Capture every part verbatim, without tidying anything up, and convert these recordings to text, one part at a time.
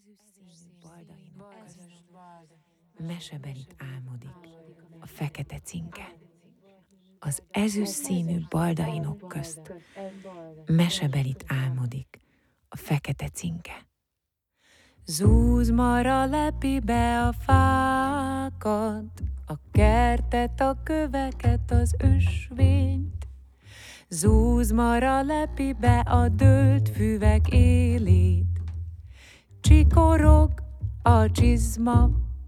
ezüstszínű baldainok között mesebelit álmodik a fekete cinke. Az ezüstszínű baldainok közt mesebelit álmodik a fekete cinke. Zúzmara lepi be a fákat, a kertet, a köveket, az ösvényt. Zúzmara lepi be a dőlt füvek élét. Csikorog a csizma,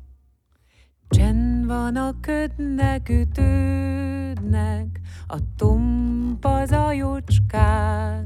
csend van a ködnek, ütődnek a tompa zajocskák.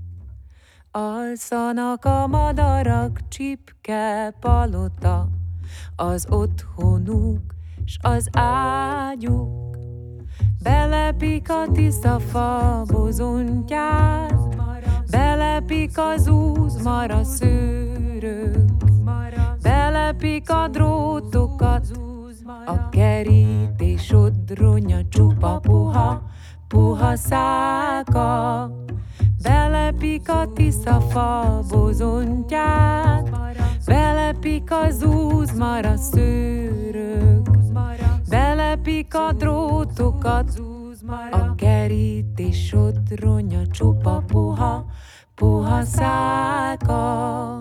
Alszanak a madarak, csipke palota, az otthonuk s az ágyuk. Belepik a tiszta fa bozontját, belepik a zúzmara szőrök, belepik a drótokat, a kerítés sodronya csupa puha, puha száka. Belepik a tiszta fa bozontját, belepik a zúzmara szőrök, belepik a drótokat, a kerítés sodronya csupa puha, puha száka.